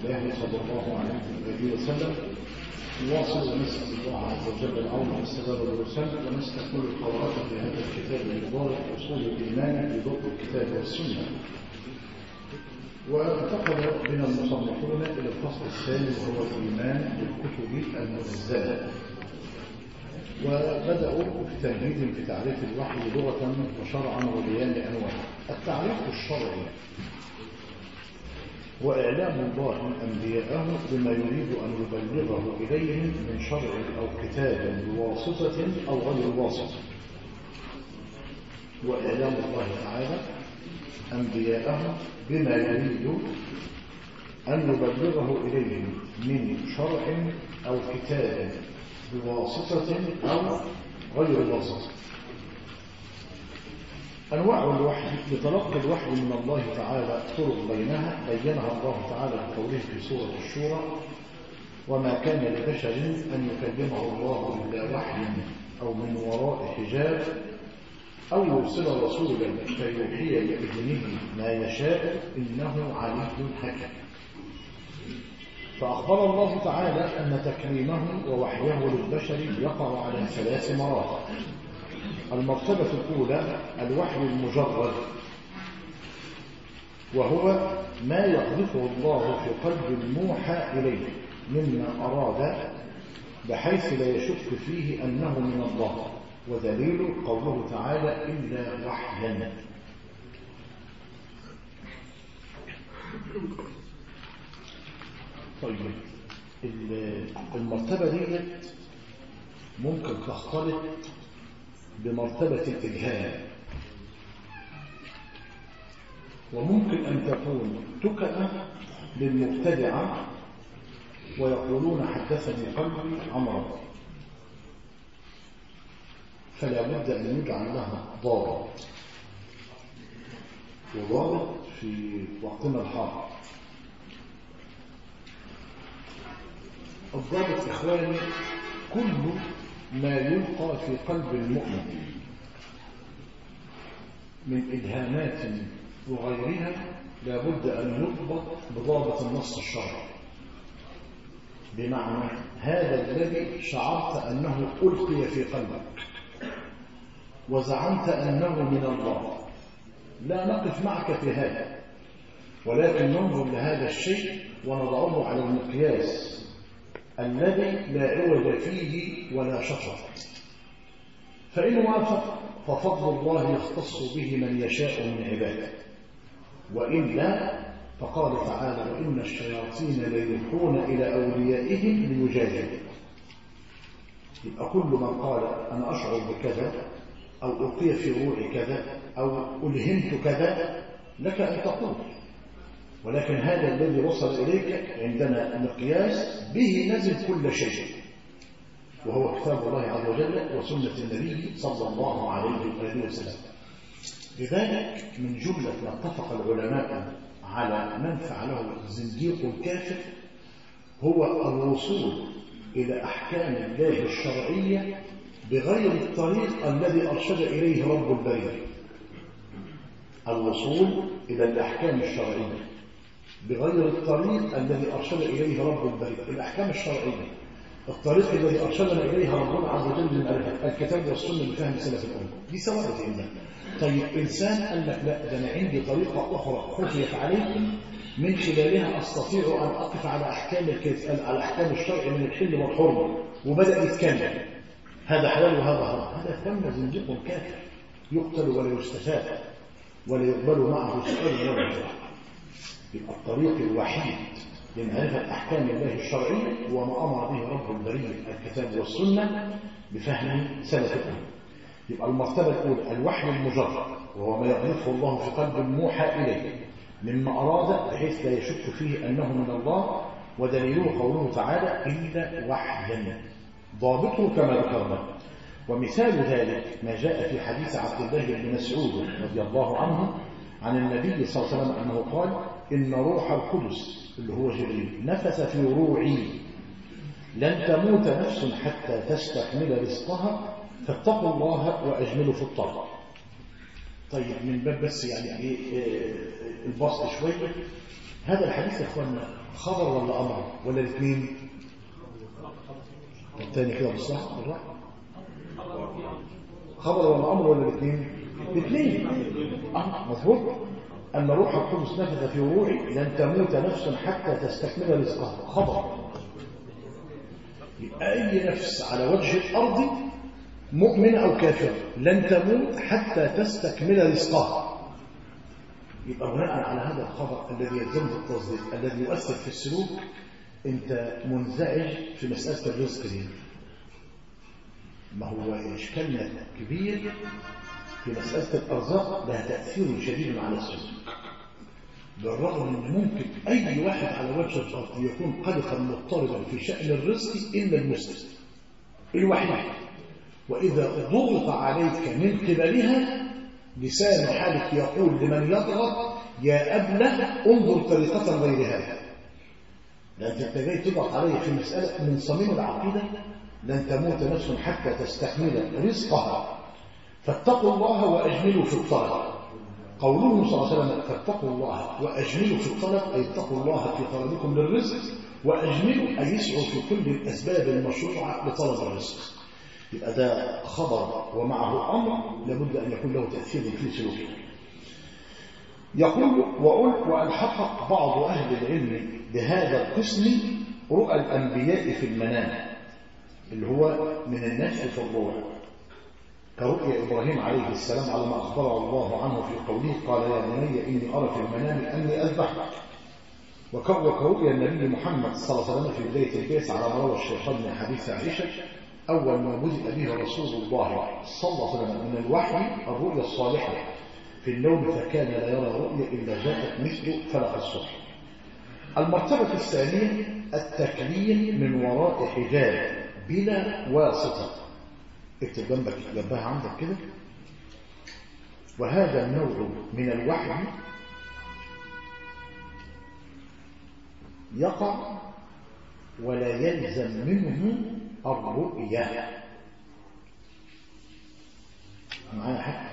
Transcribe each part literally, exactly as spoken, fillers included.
الله صلى الله عليه وسلم. نواصل ونسأل الله عز وجل العون والسداد والرسل ونستكمل القراءة في هذا الكتاب المبارك أصول الإيمان في ضوء الكتاب والسنة. وانتقل بنا المصنفون إلى الفصل الثاني وهو الإيمان بالكتب المنزلة، وبدأوا بتمهيد في تعريف الوحي لغة وشرعا وبيان أنواعه. التعريف الشرعي وإعلام الله أنبياءه بما يريد أن يبلغه إليهم من شرع أو كتاب بواسطة أو غير واسطة. وإعلام الله تعالى أنبياءه بما يريد أن يبلغه إليهم من شرع أو كتاب بواسطة أو غير واسطة. أنواع الوحي لتلقي الوحي من الله تعالى طرق بينها بينها الله تعالى بقوله في سورة الشورى: وما كان لبشر أن يكلمه الله إلا وحي أو من وراء حجاب أو يرسل رسولا فيوحي بإذنه ما يشاء إنه علي حكيم. فأخبر الله تعالى أن تكريمه ووحيه للبشر يقع على ثلاث مراتب. المرتبة الأولى الوحي المجرد، وهو ما يقذفه الله في قلب الموحى إليه مما أراد بحيث لا يشك فيه أنه من الله، ودليل قوله تعالى: إلا وحيا. طيب، المرتبة دي ممكن تختلط بمرتبة الإلهام، وممكن أن تكون تكأة للمبتدعة ويقولون حدثني قلبي عمرو، فلا بد أن يجعل لها ضابط، وضابط في وقتنا الحاضر. الضابط إخواني كل ما يلقى في قلب المؤمن من إلهامات وغيرها لا بد أن يضبط بضابط النص الشرعي. بمعنى هذا الذي شعرت أنه ألقي في قلبك وزعمت أنه من الله، لا نقف معك في هذا، ولكن ننظر لهذا الشيء ونضعه على المقياس الذي لا عوج فيه ولا شطر، فإن وافق ففضل الله يختص به من يشاء من عباده، وإلا فقال تعالى: وإن الشياطين ليوحون إلى أوليائهم ليجادلوا. يبقى كل من قال أنا أشعر بكذا أو ألقي في روحي كذا أو ألهمت كذا لك أن تقول، ولكن هذا الذي وصل إليك عندنا مقياس به نزل كل شيء، وهو كتاب الله عز وجل وسنة النبي صلى الله عليه وآله وسلم. لذلك من جملة ما اتفق العلماء على من فعله الزنديق الكافر هو الوصول إلى أحكام الله الشرعية بغير الطريق الذي أرشد إليه رب البرية. الوصول إلى الأحكام الشرعية بغير الطريق الذي أرشد إليه رب البرية. الأحكام الشرعية الطريق الذي أرشدنا إليها ربنا عز وجل من الكتاب والسنة بفهم سلف الأمة، دي سواء عندنا. طيب إنسان قال لك لا، ده أنا عندي طريقة أخرى خفيت عليكم من خلالها أستطيع أن أقف على أحكام على أحكام الشرع من الحل والحرمة، وبدأ يتكلم هذا حلال وهذا حرام، هذا ثم زنديق كافر يقتل ولا يستفاد ولا يقبل معه سؤال ولا جواب. يبقى الطريق الوحيد لمعرفة أحكام الله الشرعية هو ما أمر به رب البرية الكتاب والسنة بفهم سلف الأمة. يبقى المرتبة الأولى الوحي المجرد، وهو ما يقذفه الله في قلب الموحى إليه مما أراد بحيث لا يشك فيه أنه من الله، ودليله قوله تعالى: إلا وحيا، ضابطه كما ذكرنا. ومثال ذلك ما جاء في حديث عبد الله بن مسعود رضي الله عنه عن النبي صلى الله عليه وسلم أنه قال: إن روح القدس اللي هو جبريل نفث في روعي لن تموت نفس حتى تستكمل رزقها فاتقوا الله وأجملوا في الطلب. طيب من باب بس يعني ايه البسط شويه، هذا الحديث يا اخواننا خبر ولا أمر ولا الاثنين؟ الثاني كده بالصح بالراحة. خبر ولا أمر ولا الاثنين؟ الاثنين. أه مظبوط. أن روح القدس نفث في روحي لن تموت نفس حتى تستكمل رزقها. خبر. أي نفس على وجه الأرض مؤمن أو كافر لن تموت حتى تستكمل رزقها. يبقى بناء على هذا الخبر الذي يلزم التصديق الذي يؤثر في السلوك، أنت منزعج في مسألة الرزق دي. ما هو إشكالنا كبير في مسألة الأرزاق، لها تأثير شديد على السلوك، بالرغم أن ممكن أي واحد على وجه الأرض يكون قلقا مضطربا في شأن الرزق إلا المسلم الوحيد. وإذا ضغط عليك من قبلها لسان حالك يقول لمن يضغط يا أبله انظر طريقة غير هذا. لأن أنت جاي تضغط عليه في مسألة من صميم العقيدة لن تموت نفس حتى تستكمل رزقها، فاتقوا الله وأجملوا في الطلب. قوله صلى الله عليه وسلم فاتقوا الله وأجملوا في الطلب، أي اتقوا الله في طلبكم للرزق، وأجملوا أي يسعوا في كل الأسباب المشروعة لطلب الرزق. يبقى ده خبر ومعه أمر لابد أن يكون له تأثير في سلوكه. يقول وقل وألحق بعض أهل العلم بهذا القسم رؤى الأنبياء في المنام، اللي هو من النفس في الروح، كرؤيا إبراهيم عليه السلام على ما أخبره الله عنه في قوله قال يا بني إني أرى في المنام أني أذبحك، وكرؤيا النبي محمد صلى الله عليه وسلم في بداية البعث على ما روى الشيخان من حديث عائشة أول ما بدأ به رسول الله صلى الله عليه وسلم من الوحي الرؤيا الصالحة في النوم، فكان لا يرى رؤيا إلا جاءت مثل فلق الصبح. المرتبة الثانية التكليم من وراء حجاب بلا واسطة. اكتب جنبك جنبها عندك كده. وهذا النوع من الوحي يقع ولا يلزم منه الرؤية. معايا حق؟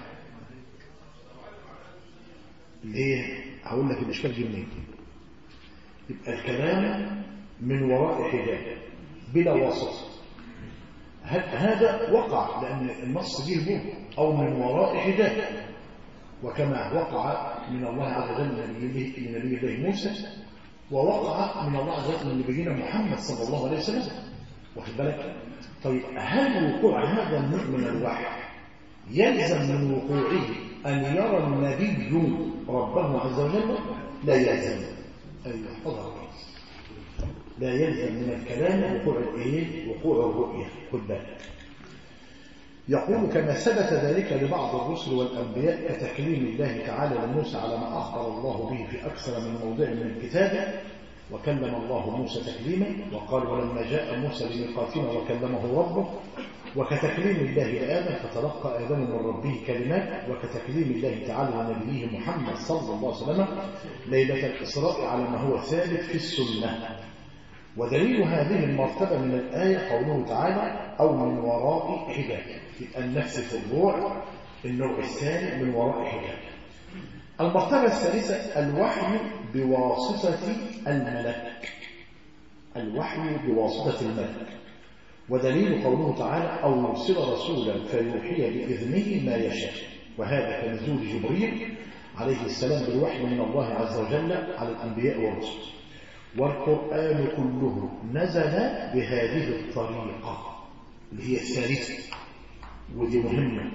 ليه؟ هقول لك الإشكال دي منين. يبقى الكلام من وراء حجاب بلا واسطة، هذا وقع لأن النص جه به أو من وراء حجاب، وكما وقع من الله عز وجل لنبي الله موسى، ووقع من الله عز وجل لنبينا محمد صلى الله عليه وسلم. واخد بالك؟ طيب هل وقوع هذا النوع من الوحي يلزم من وقوعه أن يرى النبي ربه عز وجل؟ لا يلزم. أيوة احفظها كويس. لا يلزم من الكلام وقوع الايه؟ وقوع الرؤية. خد بالك. يقول كما ثبت ذلك لبعض الرسل والأنبياء كتكليم الله تعالى لموسى على ما أخبر الله به في أكثر من موضع من الكتاب، وكلم الله موسى تكليما، وقال ولما جاء موسى لميقاتنا وكلمه ربه، وكتكليم الله لآدم فتلقى آدم من ربه كلمات، وكتكليم الله تعالى لنبيه محمد صلى الله عليه وسلم ليلة الإسراء على ما هو ثابت في السنة. ودليل هذه المرتبة من الآية قوله تعالى أو من وراء حجاب، يبقى النفس في الروح النوع الثاني من وراء حجاب. المرتبة الثالثة الوحي بواسطة الملك، الوحي بواسطة الملك، ودليل قوله تعالى أو يرسل رسولا فيوحي بإذنه ما يشاء، وهذا كنزول جبريل عليه السلام بالوحي من الله عز وجل على الأنبياء والرسل. والقرآن كله نزل بهذه الطريقة اللي هي الثالثة، ودي مهمة.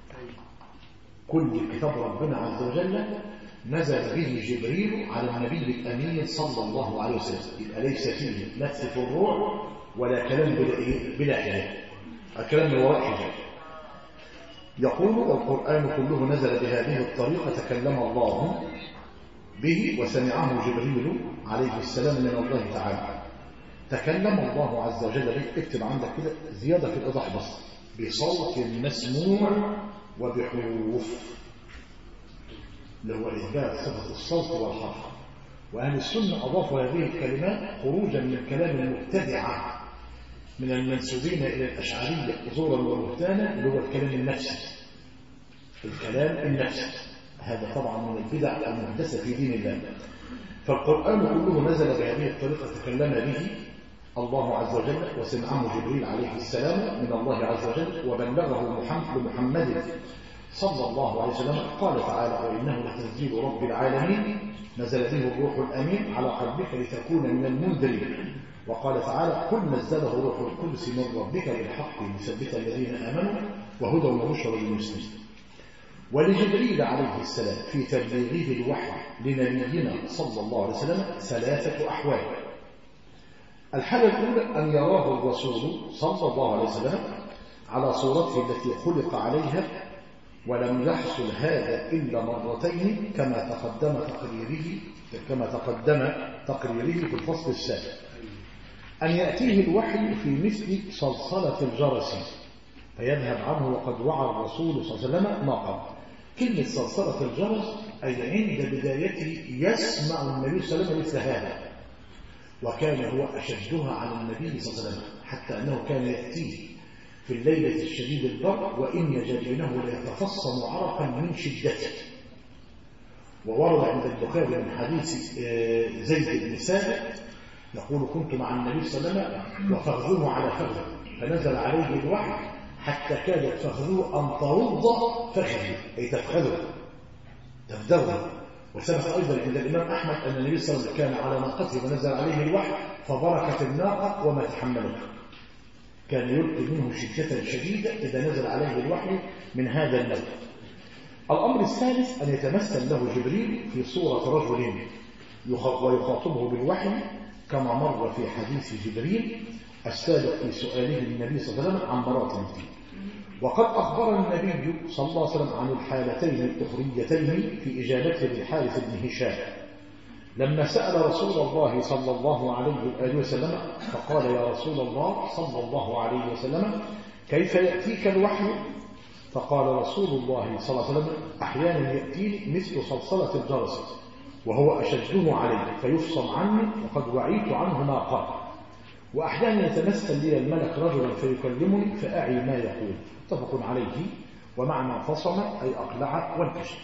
كل كتاب ربنا عز وجل نزل به جبريل على النبي الأمين صلى الله عليه وسلم، يبقى ليس فيه نفس في الروح ولا كلام بلا إيه؟ بلا حجاب، الكلام من وراء حجاب. يقول والقرآن كله نزل بهذه الطريقة تكلم الله به وسمعه جبريل عليه السلام من الله تعالى. تكلم الله عز وجل به، اكتب عندك كده زيادة في الإيضاح بس، بصوت مسموع وبحروف، اللي هو إثبات صفة الصوت والحرف. وأهل السنة أضافوا هذه الكلمات خروجا من الكلام المبتدعة من المنسوبين إلى الأشعرية زورا وبهتانا، اللي هو الكلام النفسي. الكلام النفسي هذا طبعا من البدع المحدثة في دين الله. فالقرآن كله نزل بهذه الطريقة تكلم به الله عز وجل وسمعه جبريل عليه السلام من الله عز وجل وبلغه محمد صلى الله عليه وسلم. قال تعالى وإنه لتنزيل رب العالمين نزل به الروح الأمين على قلبك لتكون من المنذرين. وقال تعالى قل نزله روح القدس من ربك بالحق ليثبت الذين آمنوا وهدى وبشرى للمسلمين. ولجبريل عليه السلام في تبليغه الوحي لنبينا صلى الله عليه وسلم ثلاثة أحوال. الحالة الأولى أن يراه الرسول صلى الله عليه وسلم على صورته التي خلق عليها، ولم يحصل هذا إلا مرتين كما تقدم تقريره كما تقدم تقريره في الفصل السابق. أن يأتيه الوحي في مثل صلصلة الجرس فيذهب عنه وقد وعى الرسول صلى الله عليه وسلم ما قبل. كلمة صلصلة الجرس أي عند بدايته يسمع النبي صلى الله عليه وسلم مثل هذا، وكان هو أشدها على النبي صلى الله عليه وسلم حتى أنه كان يأتيه في الليلة الشديد البرد وإن جبينه ليتفصم عرقا من شدته. وورد عند البخاري من حديث زيد بن ثابت يقول كنت مع النبي صلى الله عليه وسلم وفخذه على فخذه فنزل عليه الوحي حتى كادت فخذه أن ترض فخذه أي تفخذه تفدره. وثبت أيضا عند الإمام أحمد أن النبي صلى الله عليه وسلم كان على ناقته ونزل عليه الوحي فبركت الناقة وما تحملته، كان يلقي منه شدة شديدة إذا نزل عليه الوحي من هذا النوع. الأمر الثالث أن يتمثل له جبريل في صورة رجل ويخاطبه بالوحي كما مر في حديث جبريل السابق في سؤاله للنبي صلى الله عليه وسلم عن مراتب الدين. وقد أخبر النبي صلى الله عليه وسلم عن الحالتين الأخريتين في إجابته للحارث بن هشام لما سأل رسول الله صلى الله عليه وآله وسلم فقال يا رسول الله صلى الله عليه وسلم كيف يأتيك الوحي؟ فقال رسول الله صلى الله عليه وسلم أحيانا يأتيني مثل صلصلة الجرس وهو أشده علي فيفصل عني وقد وعيت عنه ما قال، وأحيانا يتمثل لي الملك رجلا فيكلمني فأعي ما يقول. متفق عليه. ومعنى فصل أي أقلع وانكشف.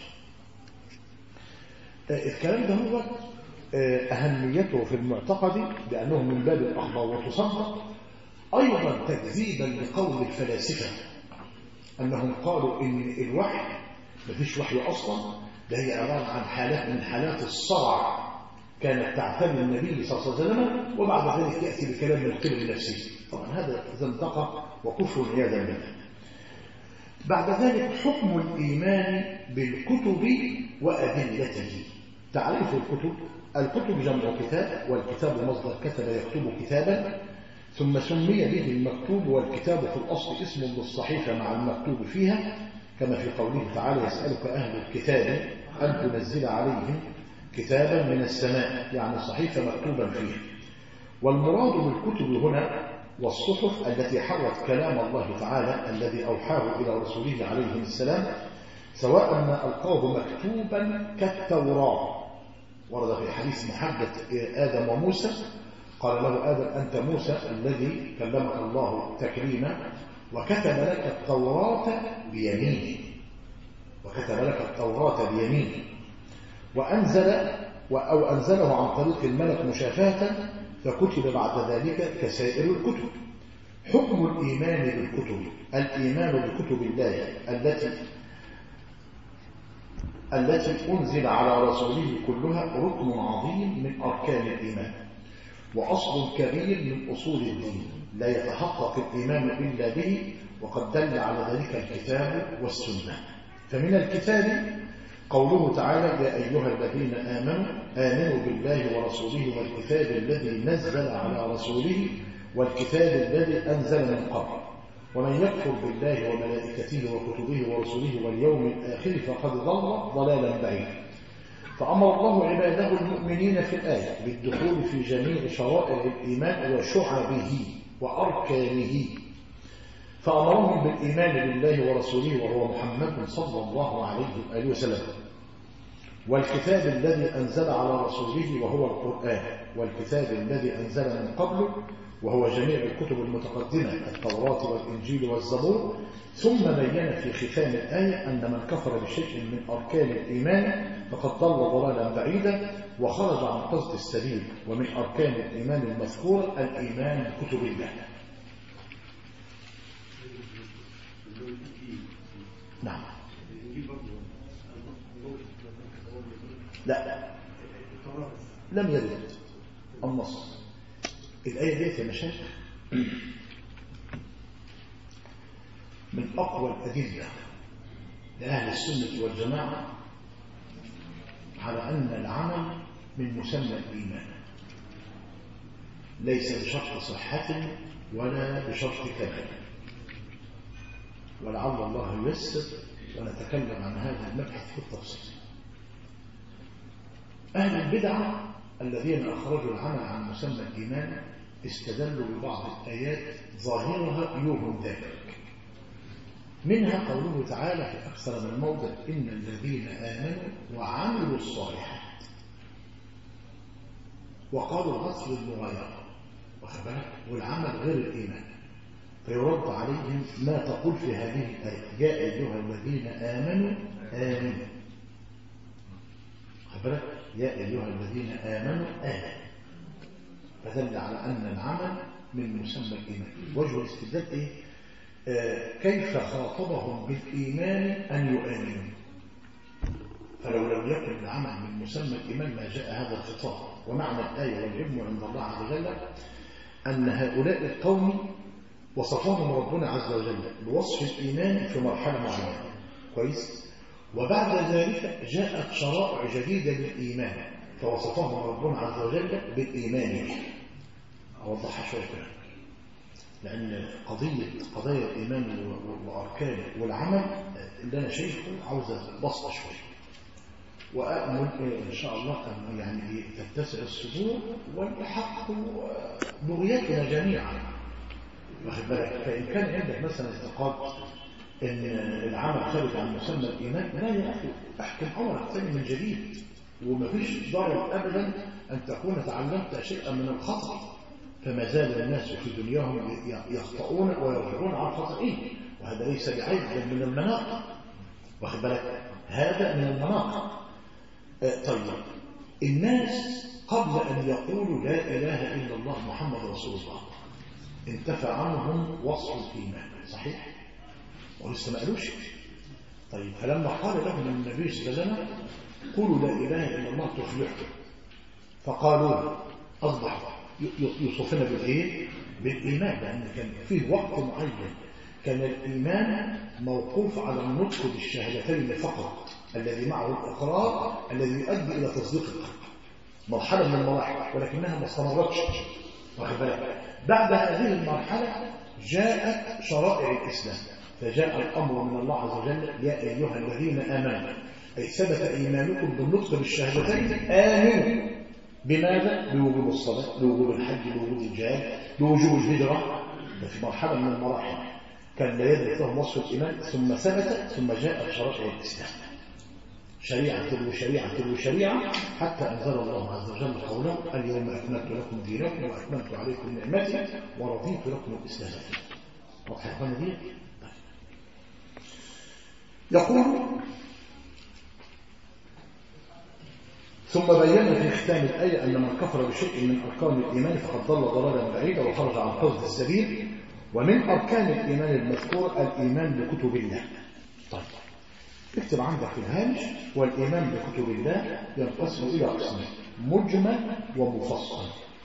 الكلام ده هو أهميته في المعتقد بأنه من باب الأخبار وتصدق، أيضا تكذيبا لقول الفلاسفة أنهم قالوا إن الوحي مفيش وحي أصلا، ده هي عبارة عن حالات من حالات الصرع كانت تعتني النبي صلى الله عليه وسلم وبعد ذلك يأتي بكلام من قبل نفسه. طبعا هذا زندقة وكفر عياذا بالله. بعد ذلك حكم الإيمان بالكتب وأدلته. تعريف الكتب: الكتب جمع كتاب، والكتاب مصدر كتب يكتب كتابا، ثم سمي به المكتوب، والكتاب في الأصل اسم للصحيفة مع المكتوب فيها كما في قوله تعالى يسألك أهل الكتاب أن تنزل عليهم كتابا من السماء، يعني صحيفة مكتوبا فيها. والمراد بالكتب هنا والصحف التي حوت كلام الله تعالى الذي أوحاه إلى رسوله عليه السلام، سواء ما ألقاه مكتوبا كالتوراة. ورد في حديث محبة آدم وموسى قال له آدم أنت موسى الذي كلمك الله تكريما وكتب لك التوراة بيمينه وكتب لك التوراة بيمينه وأنزل أو أنزله عن طريق الملك مشافهة فكتب بعد ذلك كسائر الكتب. حكم الإيمان بالكتب: الإيمان بكتب الله التي التي أنزل على رسوله كلها ركن عظيم من أركان الإيمان وأصل كبير من أصول الدين لا يتحقق الإيمان إلا به، وقد دل على ذلك الكتاب والسنة. فمن الكتاب قوله تعالى يا أيها الذين آمنوا آمنوا بالله ورسوله والكتاب الذي نزل على رسوله والكتاب الذي أنزل من قبل، ومن يكفر بالله وملائكته وكتبه ورسله واليوم الآخر فقد ضل ضلالا بعيدا. فأمر الله عباده المؤمنين في الآية بالدخول في جميع شرائع الإيمان وشعبه وأركانه، فأمرهم بالإيمان بالله ورسوله وهو محمد صلى الله عليه وآله وسلم، والكتاب الذي أنزل على رسوله وهو القرآن، والكتاب الذي أنزل من قبله وهو جميع الكتب المتقدمة التوراة والإنجيل والزبور، ثم بين في ختام الآية أن من كفر بشيء من أركان الإيمان فقد ضل ضلالا بعيدا وخرج عن قصد السبيل. ومن أركان الإيمان المذكورة الإيمان بكتب الله. نعم. لا لم يرد النص. الآية ديت يا مشايخ من أقوى الأدلة لأهل السنة والجماعة على أن العمل من مسمى الإيمان، ليس بشرط صحة ولا بشرط كمال، ولعل الله ييسر ونتكلم عن هذا المبحث في التفصيل. أهل البدعة الذين أخرجوا العمل عن مسمى الإيمان استدلوا ببعض الآيات ظاهرها يوهم ذلك، منها قوله تعالى في أكثر من موضع إن الذين آمنوا وعملوا الصالحات، وقالوا العصر المغايرة والعمل غير الإيمان، فيرد عليهم ما تقول في هذه الآية يا أيها الذين آمنوا آمنوا، خبرك يا أيها الذين آمنوا آمنوا، فدل على أن العمل من مسمى الإيمان. وجه الاستدلال إيه؟ آه كيف خاطبهم بالإيمان أن يؤمنوا، فلو لم يكن العمل من مسمى الإيمان ما جاء هذا الخطاب. ومعنى الآية والعلم عند الله عز وجل أن هؤلاء القوم وصفهم ربنا عز وجل بوصف الإيمان في مرحلة معينة كويس، وبعد ذلك جاءت شرائع جديدة للإيمان فوصفهم ربنا عز وجل بالإيمان. أوضحها شوية كده، لأن قضية قضايا الإيمان وأركانه والعمل اللي أنا شايفه عاوزة بسطة شوية، وأأمل إن شاء الله أن يعني تتسع الصدور والحق بغيتنا جميعا، واخد بالك. فإن كان عندك مثلا اعتقاد إن العمل خارج عن مسمى الإيمان، لا يا أخي أحكم أمرك ثاني من جديد، ومفيش ضرر أبدا أن تكون تعلمت شيئا من الخطأ، فما زال الناس في دنياهم يخطئون ويرجعون عن خطئهم، وهذا ليس بعيب بل من المناقب، واخد بالك، هذا من المناقب. آه طيب الناس قبل أن يقولوا لا إله إلا الله محمد رسول الله انتفى عنهم وصف الإيمان، صحيح؟ ولسه ما قالوش. طيب فلما قال لهم النبي صلى الله عليه وسلم قولوا لا إله إلا الله تفلحوا، فقالوا أصبح يوصفنا بالإيه؟ بالإيمان، لأن كان فيه وقت معين كان الإيمان موقوف على النطق بالشهادتين فقط الذي معه الإقرار الذي يؤدي إلى تصديق القلب، مرحلة من المراحل، ولكنها ما استمرتش، واخد بالك. بعد هذه المرحلة جاءت شرائع الإسلام، فجاء الأمر من الله عز وجل يا أيها الذين آمنوا، أي ثبت إيمانكم بالنطق بالشهادتين آمنوا. بماذا؟ بوجوب الصلاة، بوجوب الحج، بوجوب الجهاد، بوجوب الهجرة. في مرحلة من المراحل كان لا يدرك لهم وصف الإيمان، ثم ثبت، ثم جاءت شرائع الإسلام شريعة تلو شريعة تلو شريعة، حتى أنزل الله عز وجل قوله اليوم أكملت لكم دينكم وأكملت عليكم نعمتي ورضيت لكم الإسلام دينا. واضح يا اخوانا دي؟ يقول ثم بين في ختام الآية أن من كفر بشيء من أركان الإيمان فقد ضل ضلالا بعيدا وخرج عن قصد السبيل. ومن أركان الإيمان المذكور الإيمان بكتب الله. طيب اكتب عندك في الهامش والإيمان بكتب الله ينقسم إلى قسمين: مجمل ومفصل.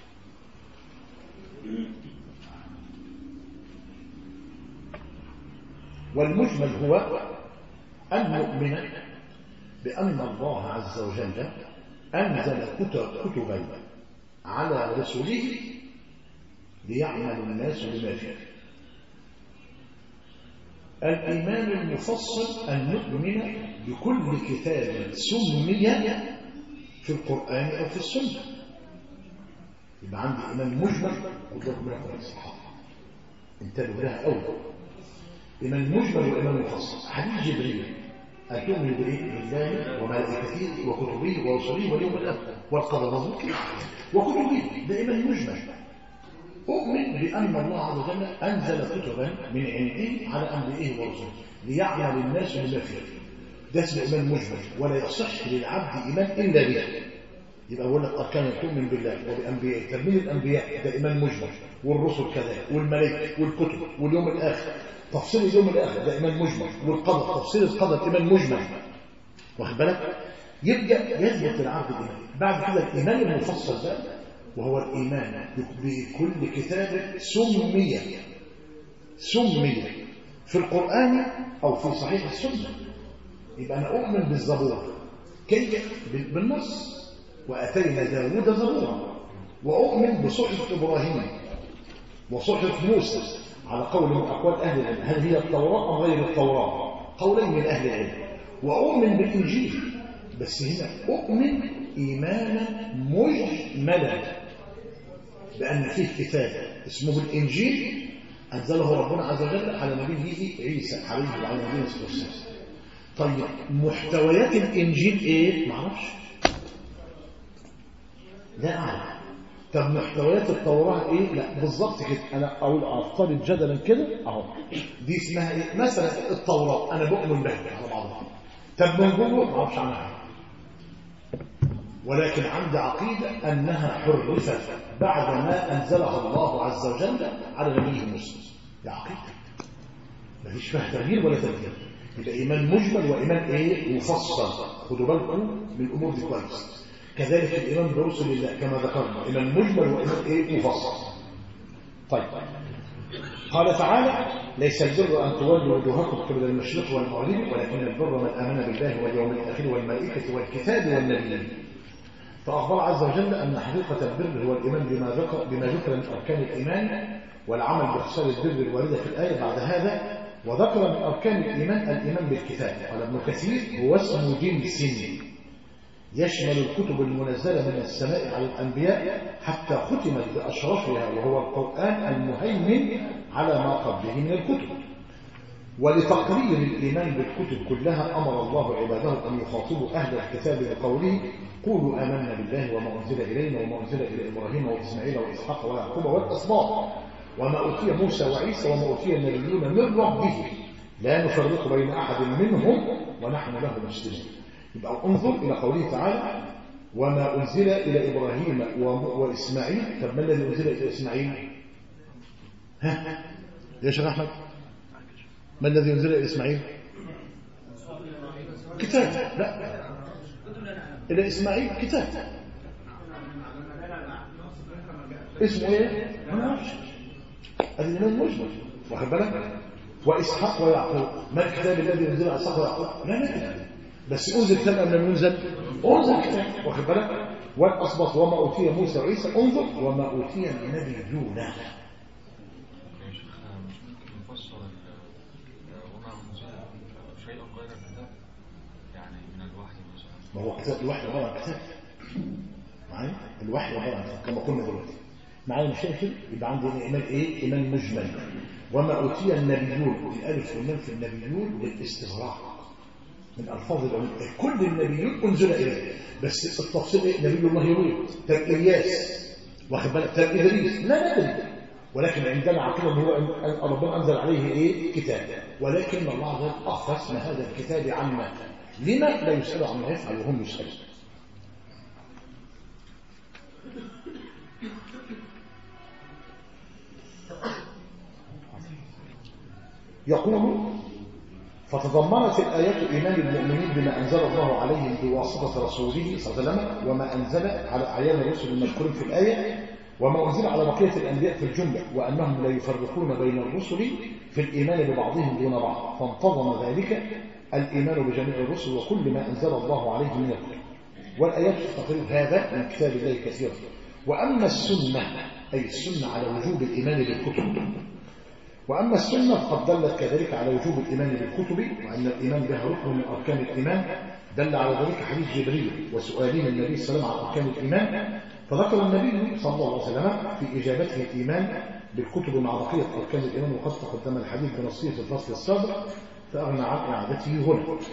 والمجمل هو أن نؤمن بأن الله عز وجل أنزل كتبا على رسله ليعمل الناس بما فيه. الإيمان المفصل أن نؤمن بكل كتاب سمي في القرآن أو في السنة. يبقى عندي إيمان مجمل وضرب لكم الصحابة انتبهوا لها أول. إيمان مجمل وإيمان مفصل. حديث جبريل أن تؤمن بإيه؟ بالله وملائكته وكتبه ورسله واليوم الآخر والقدر مظبوط كده وكتبه دائما مجمل. أؤمن بأن الله عز وجل أنزل كتبا من عنده على أنبيائه ورسله ليعمل الناس بما فيه. ده اسمه إيمان مجمل، ولا يصح للعبد إيمان إلا به. يبقى أقول لك أركان تؤمن بالله وبأنبيائه. طب مين الأنبياء؟ ده إيمان مجمل، والرسل كذلك، والملائكة والكتب واليوم الآخر. تفصيل اليوم الآخر ده إيمان مجمل، والقدر تفصيل القدر إيمان مجمل. واخد بالك؟ يبدأ يثبت العبد الإيمان. بعد كده الإيمان المفصل ده وهو الإيمان بكل كتاب سمي سمي في القرآن أو في صحيح السنة. يبقى أنا أؤمن بالزبور كيف؟ بالنص، وأتينا داود زبورا. وأؤمن بصحف إبراهيم وصحف موسى على قول من أقوال أهل العلم، هل هي التوراة أم غير التوراة؟ قولين من أهل العلم. وأؤمن بالإنجيل، بس هنا أؤمن إيمانا مجملا بأن فيه كتاب اسمه الإنجيل أنزله ربنا عز وجل على نبيه عيسى عليه وعلى نبيه الصلاة والسلام. طيب محتويات الإنجيل إيه؟ معرفش، لا أعرف. طب محتويات التوراة إيه؟ لا بالظبط كده. أنا أقول أفترض جدلا كده أهو دي اسمها إيه؟ مثلا التوراة أنا بؤمن بها على بعضها. طب من جوه ما أعرفش عنها، ولكن عندي عقيدة أنها حرفت بعد ما أنزلها الله عز وجل على نبيه موسى. دي عقيدة ما فيش فيها تغيير ولا تبديل. يبقى إيمان مجمل وإيمان إيه؟ مفصل. خدوا بالكم من الأمور دي كويس. كذلك الإيمان برسل الله كما ذكرنا إيمان مجمل وإيمان إيه؟ مفصل. طيب قال تعالى: ليس البر أن تولوا وجوهكم قبل المشرق والمغرب ولكن البر من آمن بالله واليوم الآخر والملائكة والكتاب والنبيين. فأخبر عز وجل أن حقيقة البر هو الإيمان بما ذكر بما ذكر من أركان الإيمان والعمل بخصال البر الواردة في الآية بعد هذا. وذكر من أركان الإيمان الإيمان بالكتاب. قال ابن كثير: هو اسم جنس يشمل الكتب المنزلة من السماء على الأنبياء حتى ختمت بأشرفها وهو القرآن المهيمن على ما قبله من الكتب. ولتقرير الإيمان بالكتب كلها أمر الله عباده أن يخاطبوا أهل الكتاب بقوله: قولوا آمنا بالله وما أنزل إلينا وما أنزل إلى إبراهيم وإسماعيل وإسحاق ويعقوب والأسباط وما أوتي موسى وعيسى وما أوتي النبيون من ربه لا نفرق بين أحد منهم ونحن له مسلمون. يبقى انظر إلى قوله تعالى: وما أنزل إلى إبراهيم وإسماعيل. طب ما الذي أنزل إلى إسماعيل؟ ها يا شيخ أحمد، ما الذي أنزل إلى إسماعيل؟ كتاب. لا، إلى إسماعيل كتاب اسمه إيه؟ ما نعرفش. الإيمان مجمل. واخد بالك؟ وإسحاق ويعقوب، ما الكتاب الذي أنزل على إسحاق ويعقوب؟ لا لا، بس أنزل كتاب قبل ما ينزل، أنزل كتاب. واخد بالك؟ والأسباط وما أوتي موسى وعيسى. انظر: وما أوتي النبيون. ما هو كتاب الوحي عبارة عن كتاب معايا؟ الوحي عبارة عن كتاب كما قلنا دلوقتي معايا مشاكل. يبقى عندنا إيمان إيه؟ إيمان مجمل. وما أوتي النبيون، الألف واللام في النبيون للاستغراق من ألفاظ العلوم. كل النبيون أنزل إليه، بس التفصيل إيه؟ نبي الله يريد، تب إلياس، واخد بالك، تب إدريس، لا ندري. ولكن عندنا عقيدة أن هو ربنا أنزل عليه إيه؟ كتاب. ولكن الله عز وجل أخفى اسم هذا الكتاب عما لما لا يسأل عما يفعل وهم يسألون. يقول: فتضمنت الآيات إيمان المؤمنين بما أنزل الله عليهم بواسطة رسوله صلى الله عليه وسلم وما أنزل على أعيان الرسل المذكورين في الآية وما أنزل على بقية الأنبياء في الجملة، وأنهم لا يفرقون بين الرسل في الإيمان ببعضهم دون بعض. فانتظم ذلك الإيمان بجميع الرسل وكل ما أنزل الله عليه من الكتب. والآيات تقرير هذا من كتاب الله كثيرا. وأما السنة أي السنة على وجوب الإيمان بالكتب. وأما السنة فقد دلت كذلك على وجوب الإيمان بالكتب وأن الإيمان بها ركن من أركان الإيمان. دل على ذلك حديث جبريل وسؤالين النبي صلى الله عليه وسلم عن أركان الإيمان. فذكر النبي صلى الله عليه وسلم في إجابته الإيمان بالكتب مع بقية أركان الإيمان، وقد تقدم الحديث بنصية الفصل السابق فأغنى عن إعادته هنا.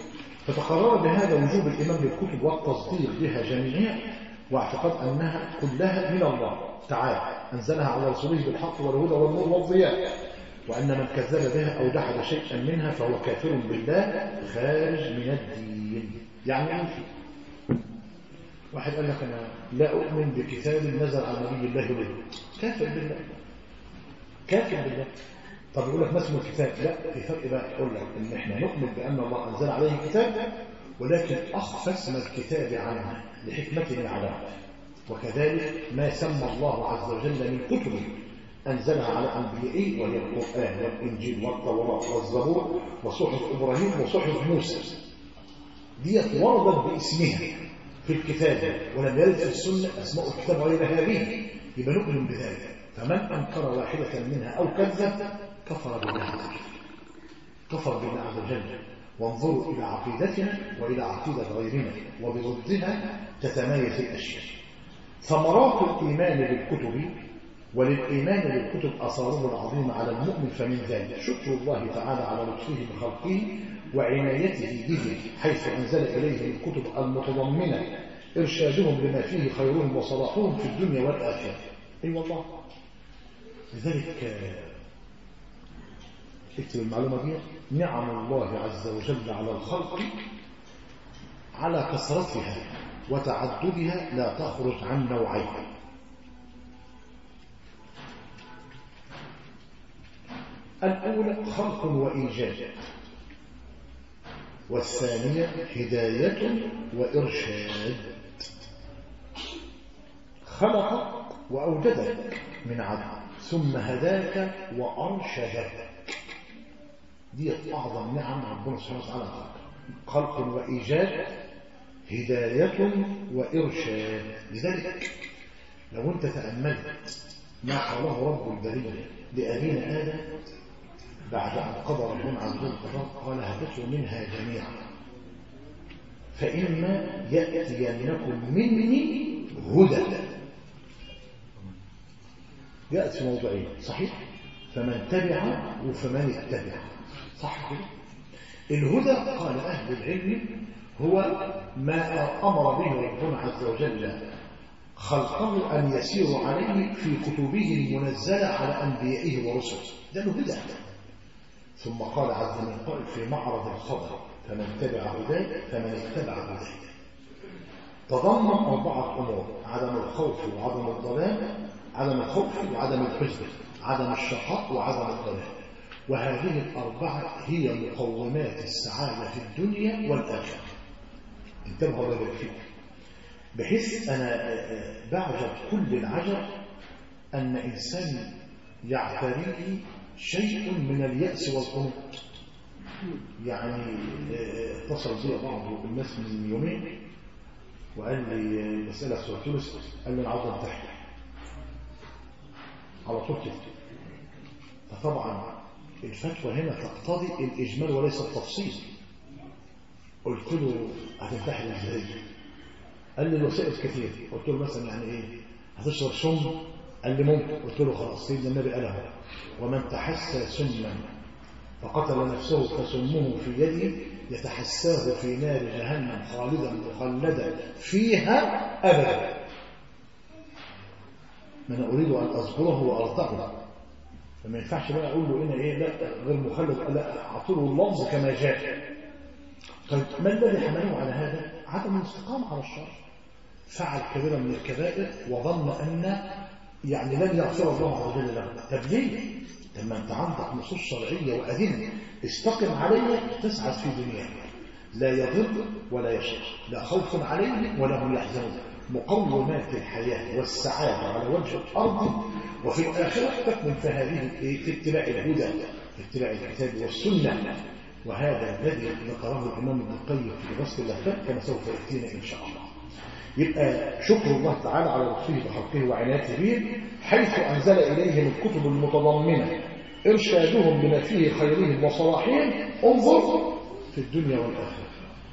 فتقرر بهذا وجوب الإيمان بالكتب والتصديق بها جميعا، واعتقاد أنها كلها من الله تعالى أنزلها على رسوله بالحق والهدى والنور والضياء، وأن من كذب بها أو جحد شيئا منها فهو كافر بالله خارج من الدين. يعني أنت واحد قال لك أنا لا أؤمن بكتاب نزل على نبي الله له، كافر بالله، كافر بالله. طب يقول لك ما اسم الكتاب؟ لا، في فرق بقى. أقول لك إن إحنا نؤمن بأن الله أنزل عليه كتاب، ولكن أخفى اسم الكتاب عنه لحكمة يعلمها. وكذلك ما سمى الله عز وجل من كتب أنزلها على أنبيائه، وهي القرآن والإنجيل والتوراة والزبور وصحف إبراهيم وصحف موسى، ديت وردت باسمها في الكتاب، ولم يرد في السنة أسماء الكتاب غير هذه، يبقى نؤمن بذلك. فمن أنكر واحدة منها أو كذب كفر بالله عز وجل، كفر بالله عز وجل. وانظروا إلى عقيدتنا وإلى عقيدة غيرنا، وبضدها تتمايز الأشياء. ثمرات الإيمان بالكتب، وللإيمان بالكتب أثاره العظيمة على المؤمن، فمن ذلك شكر الله تعالى على لطفه بخلقه وعنايته به، حيث أنزل إليهم الكتب المتضمنة إرشادهم بما فيه خيرهم وصلاحهم في الدنيا والآخرة. أي أيوة والله. لذلك اكتب المعلومة دي: نعم الله عز وجل على الخلق على كثرتها وتعددها لا تخرج عن نوعين: الأولى خلق وإيجاد، والثانية هداية وإرشاد. خلقك وأوجدك من عدم، ثم هداك وأرشدك. دي أعظم نعم ربنا سبحانه وتعالى. خلق وإيجاد، هداية وإرشاد. لذلك لو أنت تأملت ما قاله رب البرية لأبينا آدم بعد أن قضى ربنا عز وجل القضاء، قال: هبطوا منها جميعا فإما يأتينكم مني هدى. جاءت في موضعين صحيح، فمن تبع وفمن اتبع، صح كده؟ الهدى قال أهل العلم هو ما أمر به ربنا عز وجل خلقه أن يسيروا عليه في كتبه المنزلة على أنبيائه ورسله، ده الهدى. ثم قال عز من قائل في معرض الخبر: فمن تبع هداي فمن اتبع هداي. تضمن أربعة أمور: عدم الخوف وعدم الضلال، عدم الخوف وعدم الحزن، عدم الشقاء وعدم الضلال. وهذه الأربعة هي مقومات السعادة في الدنيا والآخرة. انتبهوا بذلك فيك، بحيث أنا بعجب كل العجب أن إنسان يعتريه شيء من اليأس والقنوط. يعني اتصل بي بعض الناس من يومين وقال لي مسألة سورة تونس، قال لي أنا عاوز أنتحر على طول كده. فطبعا الفتوى هنا تقتضي الإجمال وليس التفصيل. قلت له: هتنتحر ازاي؟ قال لي: الوسائل كثير. قلت له: مثلا يعني ايه؟ هتشرب سم؟ قال لي: ممكن. قلت له: خلاص، سيدنا النبي قالها: ومن تحسى سما فقتل نفسه فسمه في يده يتحساه في نار جهنم خالدا مخلدا فيها أبدا. ما أنا أريد أن أصبره وأرتقه، فما ينفعش بقى أقول له هنا إيه؟ لا غير مخلد، لا، أعطيه اللفظ كما جاء. طيب ما الذي حمله على هذا؟ عدم الاستقامة على الشر. فعل كبيرا من الكبائر وظن أن يعني لن يغفر الله عز وجل له. طب ليه؟ لما أنت عندك نصوص شرعية وأدلة استقم عليها تسعد في دنياك، لا يضر ولا يشق، لا خوف عليهم ولا هم يحزنون. مقومات الحياة والسعادة على وجه الأرض وفي الآخرة تكمن في هذه في اتباع الهدى، في اتباع الكتاب والسنة. وهذا الذي ذكره الإمام ابن القيم في غسل اللفات كما سوف يأتينا إن شاء الله. يبقى شكر الله تعالى على لطفه بخلقه وعنايته به، حيث أنزل إليهم الكتب المتضمنة إرشادهم بما فيه خيرهم وصلاحهم. انظر في الدنيا والآخرة.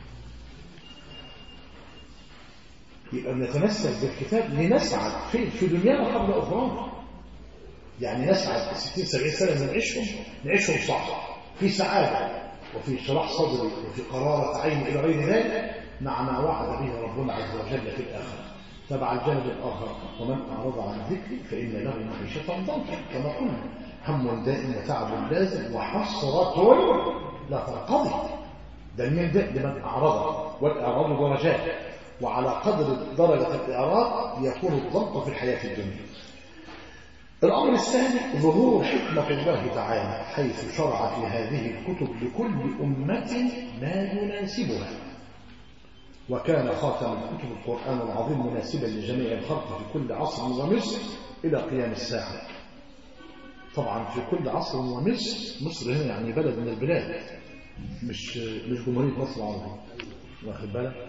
يبقى نتمسك بالكتاب لنسعد في في دنيانا قبل أخرانا. يعني نسعد ستين سبعين سنة نعيشهم نعيشهم صح في سعادة، وفي شرح صدري وفي قرارة عيني إلى غير ذلك مع ما وعد به ربنا عز وجل في الآخرة. تبع الجانب الآخر ومن أعرض عن ذكري فإن له معيشة ضنكا كما قلنا، هم دائم وتعب لازم وحسرة لا تنقضي. ده من ده لمن أعرض، والإعراض درجات، وعلى قدر درجة الإعراض يكون الضبط في الحياة الدنيا. الأمر الثاني ظهور حكمة الله تعالى حيث شرع في هذه الكتب لكل أمة ما يناسبها، وكان خاتم الكتب القرآن العظيم مناسبا لجميع الخلق في كل عصر ومصر إلى قيام الساعة. طبعا في كل عصر ومصر، مصر هنا يعني بلد من البلاد، مش مش جمهورية مصر العربية، واخد بالك؟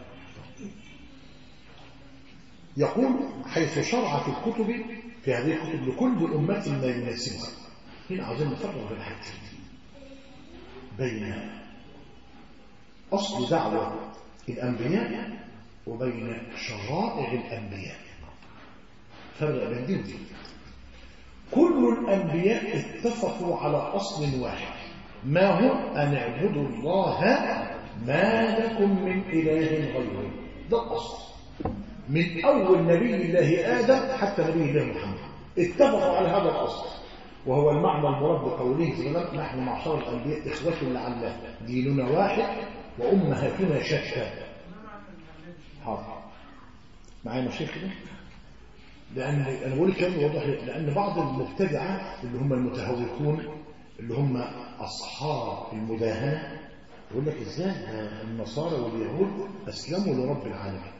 يقول حيث شرع في الكتب في هذه الكتب لكل أمة ما يناسبها. هنا عاوزين نفرق بين حاجتين، بين أصل دعوة الأنبياء وبين شرائع الأنبياء. فرق بين دي ودي. كل الأنبياء اتفقوا على أصل واحد، ما هو أن اعبدوا الله ما لكم من إله غيره. ده الأصل من أول نبي الله آدم حتى نبي الله محمد اتفقوا على هذا الأصل، وهو المعنى المراد بقوله تعالى نحن معشر الأنبياء إخوة لعله ديننا واحد وأمهاتنا شتى. حاضر معايا مشايخ كده؟ لأن أنا بقول الكلام واضح، لأن بعض المبتدعة اللي هم المتهوكون اللي هم أصحاب المداهنة يقول لك إزاي النصارى واليهود أسلموا لرب العالمين.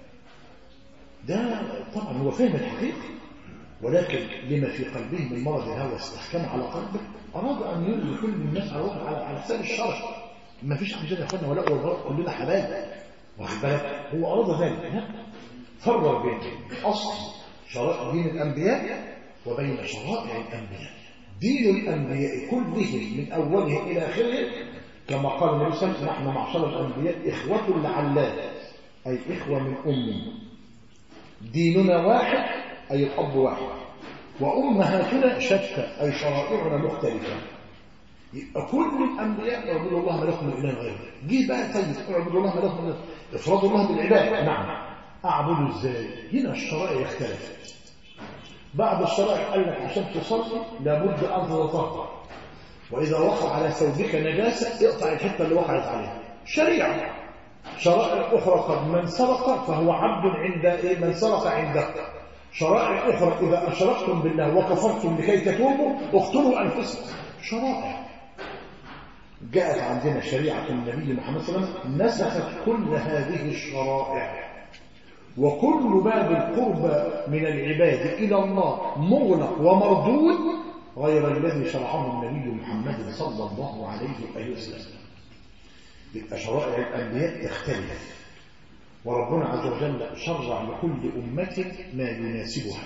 ده طبعا هو فهم الحقيقة، ولكن لما في قلبه من مرض الهوى استحكم على قلبه أراد أن يلغي كل الناس على على حساب الشرع. ما فيش عندنا اخوانا ولا والبراء، كلنا حبايب، واخد بالك؟ هو أراد ذلك. لا، فرق بين أصل شرائع دين الأنبياء وبين شرائع الأنبياء. دين الأنبياء كلهم من أوله إلى آخره كما قال النبي صلى الله عليه وسلم نحن معشر الأنبياء إخوة لعلات، أي إخوة من أم. ديننا واحد أي الأب واحد، وأمهاتنا شتى أي شرائعنا مختلفة. يبقى كل الأنبياء اعبدوا الله ما لكم من إله غيره. جه بقى طيب اعبدوا الله ما لكم من افرادوا الله بالعبادة. نعم، أعبدوا إزاي؟ هنا الشرائع اختلفت. بعض الشرائع قال لك عشان تصلي لابد أن تتطهر، وإذا وقع على ثوبك نجاسة اقطع الحتة اللي وقعت عليها. شريعة. شرائع أخرى قد من سرق فهو عبد عند إيه؟ من سرق عندك. شرائع أخرى إذا أشركتم بالله وكفرتم لكي تتوبوا اقتلوا أنفسكم. شرائع جاءت عندنا شريعة النبي محمد صلى الله عليه وسلم نسخت كل هذه الشرائع، وكل باب القربى من العباد إلى الله مغلق ومردود غير الذي شرعه النبي محمد صلى الله عليه وسلم. يبقى شرائع الأنبياء تختلف، وربنا عز وجل شرع لكل أمة ما يناسبها.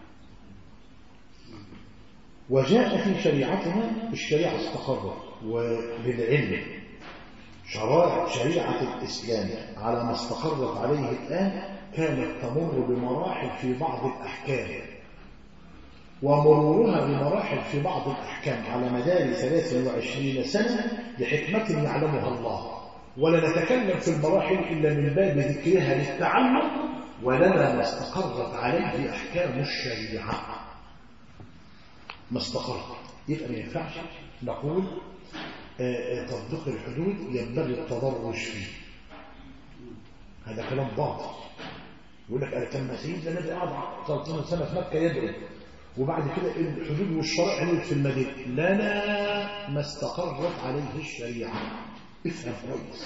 وجاء في شريعتنا الشريعة استقرت وللعلم شرائع شريعة الإسلام على ما استقرت عليه الآن كانت تمر بمراحل في بعض الأحكام، ومرورها بمراحل في بعض الأحكام على مدار ثلاث وعشرين سنة لحكمة يعلمها الله، ولا نتكلم في المراحل إلا من باب ذكرها للتعلم، ولما ما استقرت عليه أحكام الشريعة ما استقرت. يبقى ما ينفعش نقول تطبيق الحدود ينبغي التدرج فيه، هذا كلام باطل. يقول لك كان مسيح النبي قعد ثلاثين سنة في مكة يدعو، وبعد كده الحدود والشرائع نزلت في المدينة. لنا ما استقرت عليه الشريعة. افهم كويس.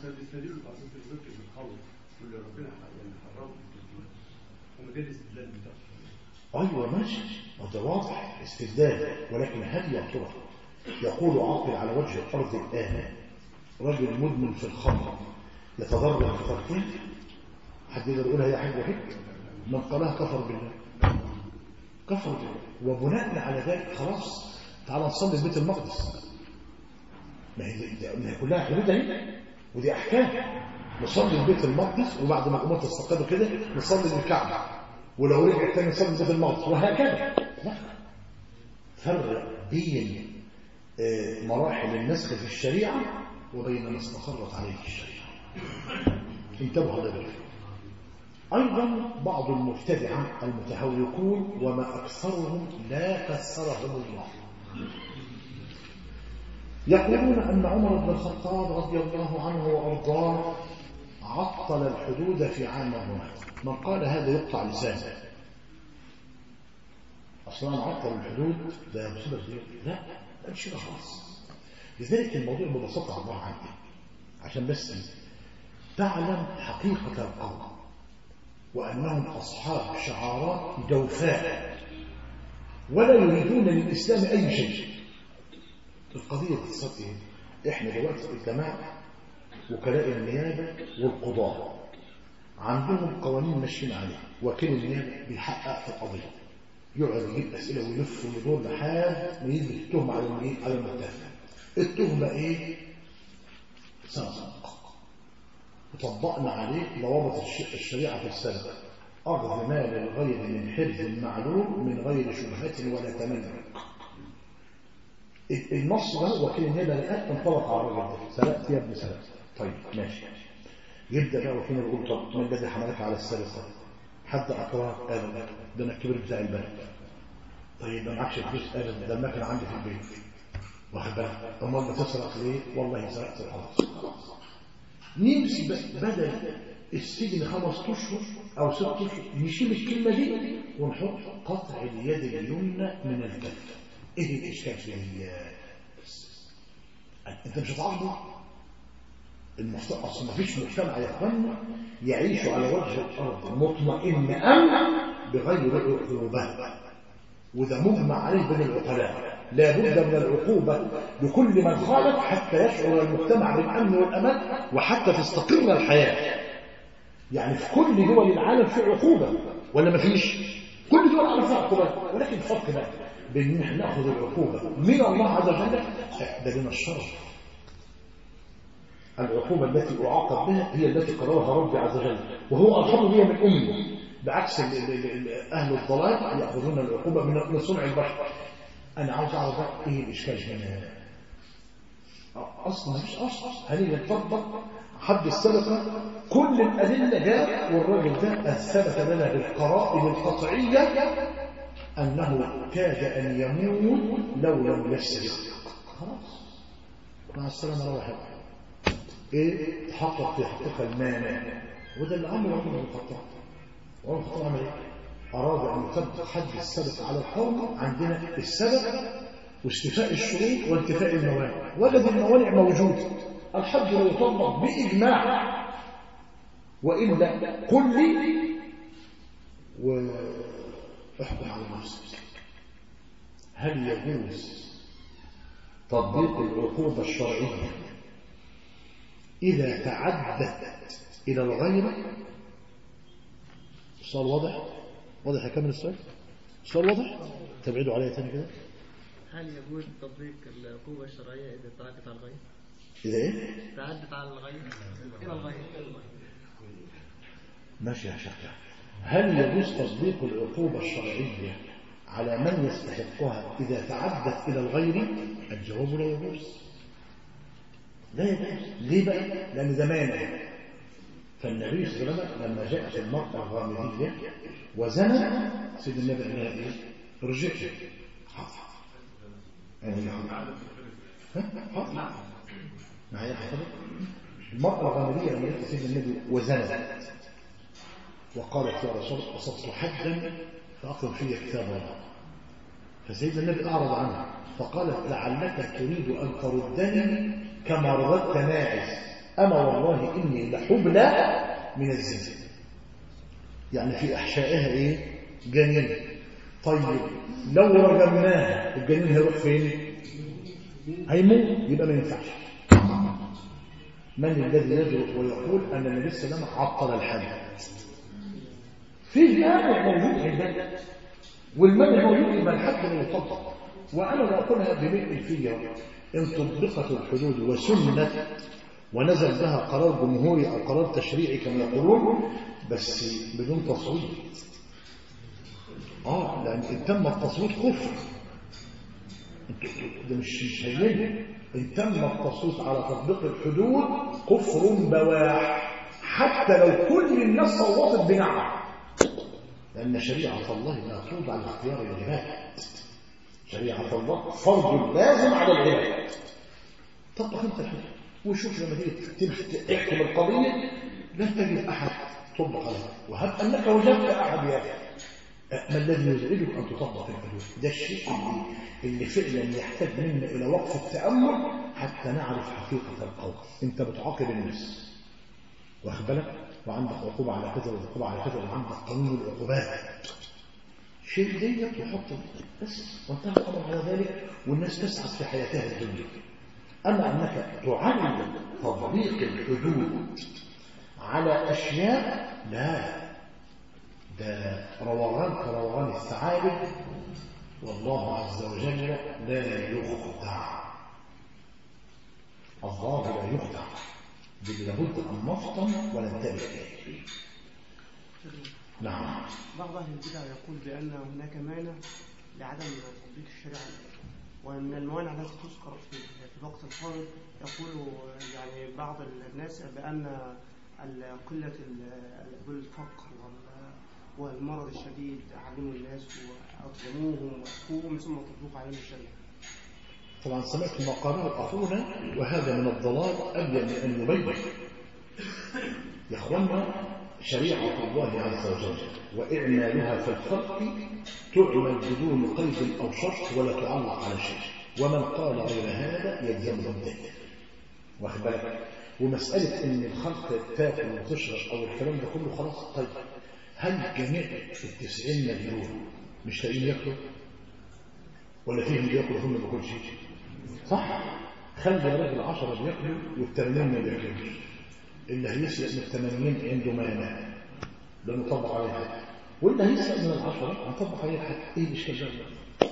ايوه ماشي، وده واضح استدلال، ولكن هل يا ترى يقول عاقل على وجه الارض الان رجل مدمن في الخمر يتضرر في تركه؟ حد يقدر يقولها يا حاج وحيد؟ من قالها كفر بالله، كفر بالله. وبناء على ذلك خلاص تعالى نصلي في بيت المقدس، ما هي كلها حدود اهي ودي احكام. نصلي في بيت المقدس، وبعد ما الامور تستقر كده نصلي في الكعبه، ولو رجع تاني نصلي في بيت المقدس، وهكذا. لا، فرق بين مراحل النسخ في الشريعه وبين ما استقرت عليه الشريعة. انتبهوا لذلك. أيضا بعض المبتدعة المتهوركون وما أكثرهم لا كسرهم الله يقولون أن عمر بن الخطاب رضي الله عنه وأرضاه عطل الحدود في عام الرماة. من قال هذا يقطع لسانه، أصلا عطل الحدود ده مصيبة كبيرة. لا ده مش كده خالص. لذلك الموضوع ببساطة الله عنه عشان بس تعلم حقيقة القول وأنهم أصحاب شعارات جوفاء ولا يريدون للإسلام أي شيء. القضية باختصار إيه؟ إحنا دلوقتي الجماعة وكلاء النيابة والقضاء عندهم قوانين ماشيين عليها. وكيل النيابة بيحقق في القضية، يقعد يجيب أسئلة ويلف ويدور لحد ما يجي التهمة على على المتهم. التهمة إيه؟ سرقة. وطبقنا عليه ضوابط الشريعة في السرقة: أخذ مال الغير من حرز معلوم من غير شبهة ولا تملك. النص ده وكيل النيابة الآن انطلق على الرجل: سرقت يا ابني سرقت. طيب ماشي. يبدأ بقى وكيل يقول: طب من الذي حملك على السرقة؟ حد أكرهك؟ قال لا، ده أنا الكبير بتاع البلد. طيب ما معكش فلوس؟ قال ده المكنة عندي في البيت. واخد بالك؟ امال بتسرق ليه؟ والله سرقت الخلاص. نمسك بدل السجن خمس اشهر او ست اشهر نشيل الكلمه دي ونحط قطع اليد اليمنى من الكف. ايه الاشكال فيها؟ انت مش هتعرضه. المجتمع اصلا ما فيش مجتمع يا اخوانا يعيش على وجه الارض مطمئن امن بغير عقوبه، وده مجمع عليه بين العقلاء. لا بد من العقوبة لكل من خالف حتى يشعر المجتمع بالأمن والأمان وحتى تستقر الحياة. يعني في كل دول العالم في عقوبة ولا ما فيش؟ كل دول العالم فيها عقوبة، ولكن الفرق بقى بين ان احنا ناخذ العقوبة من الله عز وجل ده لنا الشرف. العقوبة التي أعاقب بها هي التي قررها ربي عز وجل وهو أرحم بها من أمي، بعكس أهل الضلال يأخذون العقوبة من صنع البشر. أنا عاوز أعرف إيه الإشكال هنا؟ أصلا مش أصلا هنيجي نطبق حد السرقة. كل الأدلة جاء والراجل ده أثبت لنا بالقرائن القطعية أنه كاد أن يموت لو لم يسرق. خلاص مع السلامة روح. إيه تحقق في حقيقة المانع، وده اللي عمله عمر بن الخطاب. عمر بن الخطاب عمل إيه؟ أراد أن يطبق حد السبق على القوم. عندنا السبق واستيفاء الشروط وانتفاء الموانع. وجد الموانع موجودة، الحد لا يطبق بإجماع. وإلا قل لي واحكم على نفسك. هل يجوز تطبيق العقوبة الشرعية إذا تعدت إلى الغير؟ السؤال واضح؟ واضح؟ هكمل السؤال؟ السؤال واضح؟ تبعدوا عليا تاني كده. هل يجوز تطبيق العقوبة الشرعية إذا تعدت على الغير؟ إذا إيه؟ تعدت على الغير إلى الغير. ماشي يا شيخ. هل يجوز تطبيق العقوبة الشرعية على من يستحقها إذا تعدت إلى الغير؟ الجواب لا يجوز. لا يجوز. ليه بقى؟ لأن ده مانع. فالنبي صلى الله عليه وسلم لما جاءت المرأة الغامدية وزنت سيد النبي قال لها ايه؟ رجعت. حاضر. يعني حاضر. حاضر. معايا حاضر. المرأة الغامدية لما جاءت سيد النبي وزنت وقالت يا رسول الله أصبت حدا فأقم في كتاب الله. فسيد النبي أعرض عنها فقالت لعلك تريد أن تردني كما رددت ماعز، أما والله إني لحبلى من الزنا. يعني في أحشائها إيه؟ جنين. طيب لو رجمناها الجنين هيروح فين؟ هيموت. يبقى ما ينفعش. من الذي يجرؤ ويقول أن النبي صلى الله عليه وسلم عطل الحد؟ في مانع موجود عندنا، والمانع موجود يبقى الحد لا يطبق. وأنا بقولها بمئة الفية: إن طبقت الحدود وسنت ونزل بها قرار جمهوري أو قرار تشريعي كما يقولون بس بدون تصويت. آه لأن إن تم التصويت كفر. ده مش مش هينه. إن تم التصويت على تطبيق الحدود كفر بواح، حتى لو كل الناس صوتت بنعم، لأن شريعة الله لا توضع لاختيار العباد. شريعة الله فرض لازم على العباد. طبق انت الحدود وشوف لما تيجي تحكم القضية لا تجد أحد تطبق عليه، وهب أنك وجدت أحد يأتي ما الذي يزعجك أن تطبق الحدود؟ ده الشيء اللي, اللي فعلا يحتاج منا إلى وقف التأمل حتى نعرف حقيقة القول. أنت بتعاقب الناس واخد بالك، وعندك عقوبة على كذا وعقوبة على كذا، وعندك قانون العقوبات، شيء ديت وحط بس وانتهى الأمر على ذلك، والناس تسعد في حياتها الدنيا. أما أنك تعلم تطبيق الحدود على أشياء لا، ده روغان كروغان الثعالب، والله عز وجل لا يخدع. الله لا يخدع، بل لابد أن نفطن وننتبه إليه. نعم. بعض أهل البدع يقول بأن هناك مانع لعدم تطبيق الشريعة، وأن الموانع التي تذكر في الوقت الحاضر يقول يعني بعض الناس بأن قلة الفقر والمرض الشديد علموا الناس وأظلموهم وأخوهم ثم تطبيق عليهم الشريعة. طبعا سمعت ما قاله أخونا، وهذا من الضلال أبين من أن يبين. يا أخوانا، شريعة الله عز وجل وإعمالها في الخلق تعمل بدون قيد أو شرط ولا تعلق على شيء، ومن قال غير هذا يلزمه الدين. واخد بالك؟ ومسألة إن الخلق تاكل وتشرب أو الكلام ده كله خلاص. طيب هل جميع التسعين مليون مش لاقيين ياكلوا؟ ولا فيهم بياكلوا هم ما بياكلوش؟ صح؟ خلي الراجل العشرة بياكلوا والثمانين ما بياكلوش، اللي هيسرق من الثمانين عنده مانع ده نطبق عليه حد، واللي هيسرق من العشرة هنطبق عليه حد. ايه الاشكال ده؟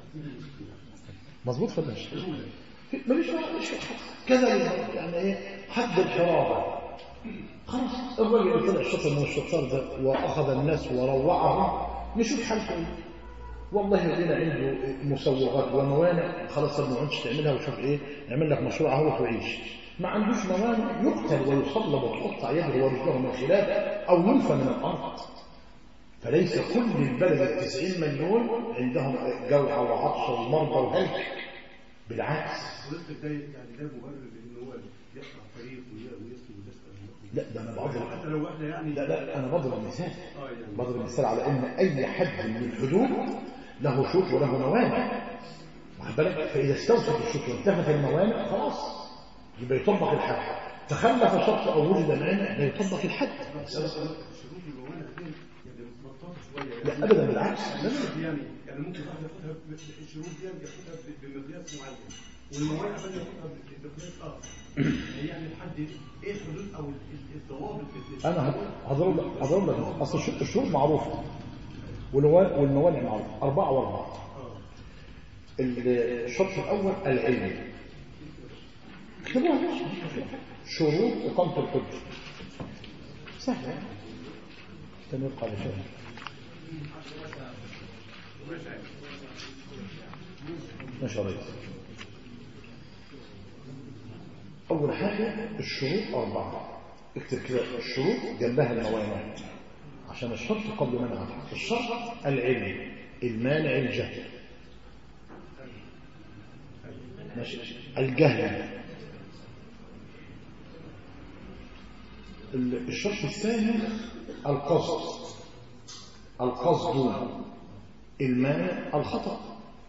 مظبوط ولا مش ماليش مش كذا يعني ايه حد الحرابه. خلاص الراجل اللي طلع الشطر من الشطار ده واخذ الناس وروعهم نشوف حالته. والله لقينا عنده مسوغات وموانع، خلاص ما عندش تعملها وشوف ايه نعمل لك مشروع اهو وتعيش. ما عندوش موانع يقتل ويصلب وتقطع يده ورجله من خلاف او ينفى من الارض. فليس كل البلد التسعين مليون عندهم جوع وعطش ومرضى وهلك، بالعكس. يعني ده مبرر ان هو يقطع طريق ويسلم ويسلم. لا ده انا بضرب حتى لو احنا يعني لا لا انا بضرب مثال بضرب مثال على ان اي حد من الحدود له شروط وله موانع، واخد بالك؟ فاذا استوفت الشروط وانتهت الموانع خلاص يبقى يطبق الحد. تخلف شرط او وجد مانع لا يطبق الحد. شروط الموانع دي يعني مطاطه شويه. لا ابدا بالعكس. يعني يعني ممكن واحد ياخدها الشروط دي ياخدها بمقياس معين، والموانع ثانيه ياخدها بمقياس اخر. يعني الحد ايه الحدود او الضوابط؟ انا هضرب لك هضرب لك اصل الشروط معروفه والموانع معروفه، اربعه واربعه. الشرط الاول العلم، اكتبوها. شروط اقامه الحجه سهله تنقل على شيء. ماشي يا ريس. أول حاجة الشروط أربعة، اكتب كده الشروط جنبها الموانع عشان الشرط قبل منع. الشرط العلم، المانع الجهل، ماشي. الجهل. الشرط الثاني القصد، القصد المانع الخطأ.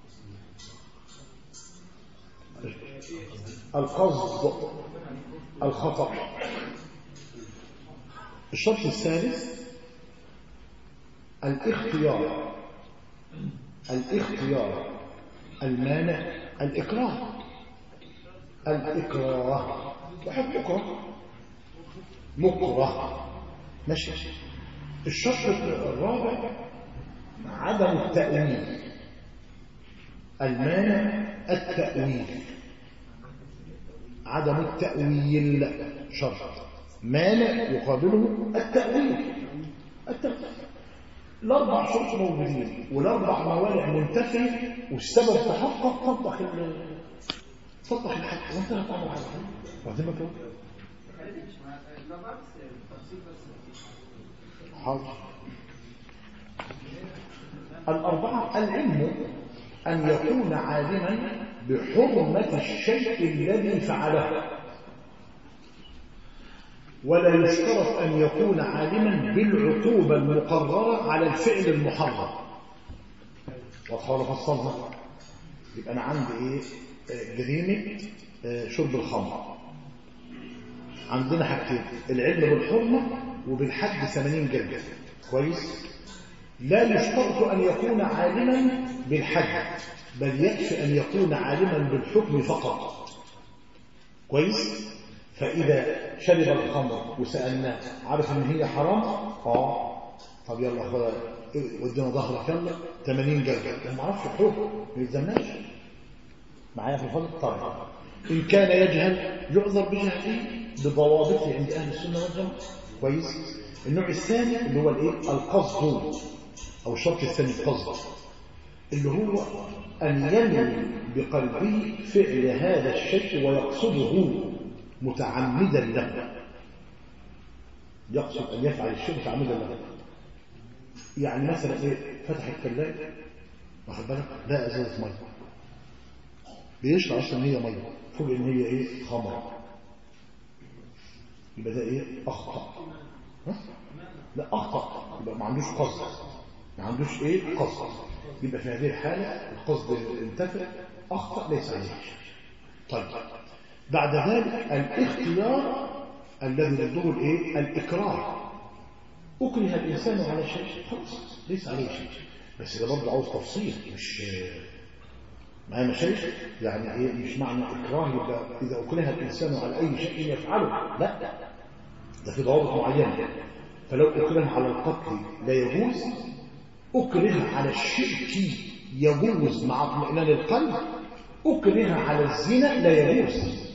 القصد الخطأ. الشرط الثالث الاختيار، الاختيار المانع الإكراه، الإكراه واحد مكره مكره ماشي. الشرط الرابع عدم التأويل، المانع التأويل، عدم التأويل شرط، مانع يقابله التأويل. التأويل الأربع شروط موجودين والأربع موانع منتفية والسبب تحقق، طبق طبق الحق وانتهت أمر حاجة. واخدين بالكم؟ حاضر. الأربعة: العلم أن يكون عالما بحرمة الشيء الذي فعله، ولا يشترط أن يكون عالما بالعقوبة المقررة على الفعل المحرم. وأتحاول أفصلها. يبقى أنا عندي إيه؟ جريمة شرب الخمر. عندنا حاجتين: العلم بالحرمة وبالحد ثمانين جلدة. كويس؟ لا يشترط أن يكون عالما بالحد، بل يكفي أن يكون عالما بالحكم فقط. كويس؟ فإذا شرب الخمر وسألناه عارف ان هي حرام؟ اه. طب يلا خلاص ودينا ظهرك يلا ثمانين جلدة. ما اعرفش الحكم، ما يلزمناش. معايا في الفضل؟ طبعا. ان كان يجهل يعذر بجهله بضوابطه عند اهل السنه والجماعه. كويس؟ النوع الثاني اللي هو الايه؟ القصد، او الشرط الثاني القصد، اللي هو ان ينوي بقلبه فعل هذا الشيء ويقصده متعمدا له. يقصد أن يفعل الشيء متعمدا له. يعني مثلا إيه؟ فتح الثلاجة واخد بالك لا ازازه ميه، بيشرب اصلا هي ميه، فوق ان هي ايه؟ خمر. يبقى ده ايه؟ اخطا. ها؟ لا اخطا، يبقى ما عندوش قصد، ما عندوش ايه؟ قصد. يبقى في هذه الحاله القصد انتفى، اخطا، ليس عليه. طيب بعد ذلك الاختيار الذي ضده الايه؟ الاكراه. اكره الانسان على شيء خلاص ليس عليه شيء، بس ده برضه عاوز تفصيل. مش معايا مشايخ؟ يعني ايه مش معنى اكراه يبقى اذا اكره الانسان على اي شيء يفعله، لا، ده في ضوابط معينه. فلو اكره على القتل لا يجوز، اكره على الشرك يجوز مع اطمئنان القلب، اكره على الزنا لا يجوز.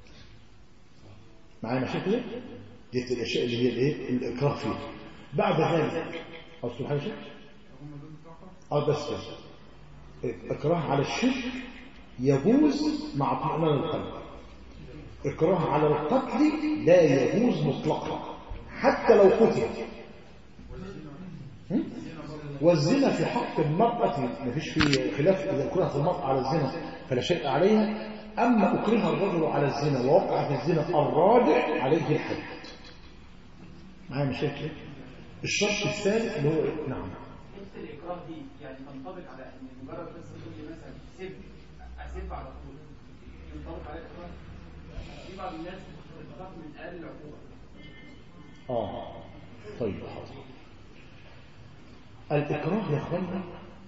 معايا مشاكل؟ دي الاشياء اللي هي الايه؟ الاكراه فيها. بعد ذلك اصل حاجه اه بس بس اكراه على الشرك يجوز مع اطمئنان القلب، اكراه على القتل لا يجوز مطلقا حتى لو قتل. والزنا في حق المرأة ما فيش فيه خلاف، إذا أكرهت المرأة على الزنا فلا شيء عليها. أما أكره الرجل على الزنا ووقع في الزنا الراجع عليه الحد. معايا مشاكل؟ الشرط الثالث اللي هو نعم حته الاكراه دي يعني تنطبق على ان مجرد بس تقول لي مثلا سيب اسيب على طول ينطبق على الاكراه؟ في بعض الناس بتخاف من اقل العقوبه. اه طيب حاضر. الإكراه يا أخوانا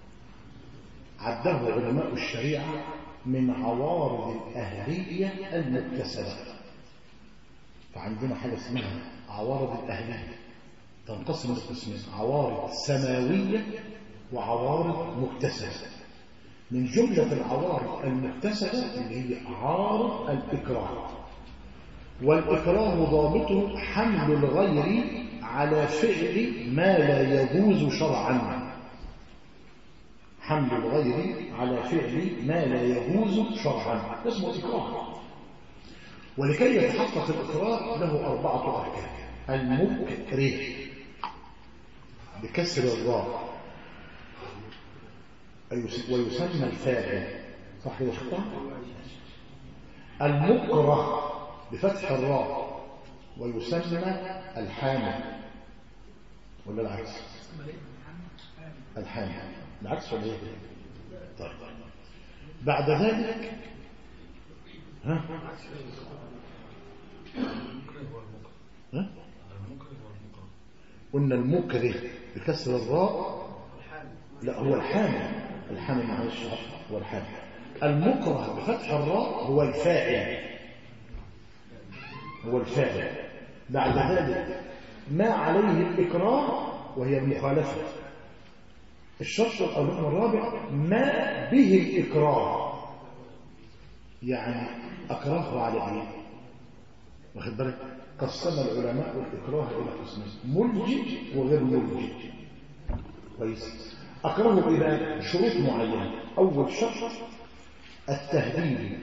عده علماء الشريعة من عوارض الأهلية المكتسبة. فعندنا حاجة اسمها عوارض الأهلية، تنقسم لقسمين: عوارض سماوية وعوارض مكتسبة. من جملة العوارض المكتسبة اللي هي عارض الإكراه، والإكراه ضابطه حمل الغير على فعل ما لا يجوز شرعا. حمل الغير على فعل ما لا يجوز شرعا اسمه إكراه. ولكي يتحقق الإكراه له أربعة أركان: المكره بكسر الراء ويسمى الفاعل، صح يا شيخ؟ المكره بفتح الراء ويسمى الحامل، ولا العكس؟ الحامل العكس ولا ايه؟ طيب بعد ذلك ها ها قلنا المكره بكسر الراء، لا هو الحامل، الحامل معلش هو الحامل. المكره بفتح الراء هو الفاعل، هو الفاعل. بعد ذلك ما عليه الإكراه وهي المخالفة. الشرط الركن الرابع ما به الإكراه، يعني أكرهه على إيه؟ واخد بالك؟ قسم العلماء الإكراه إلى قسمين: ملجئ وغير ملجئ. كويس. أكرهه إلى شروط معينة. أول شرط التهديد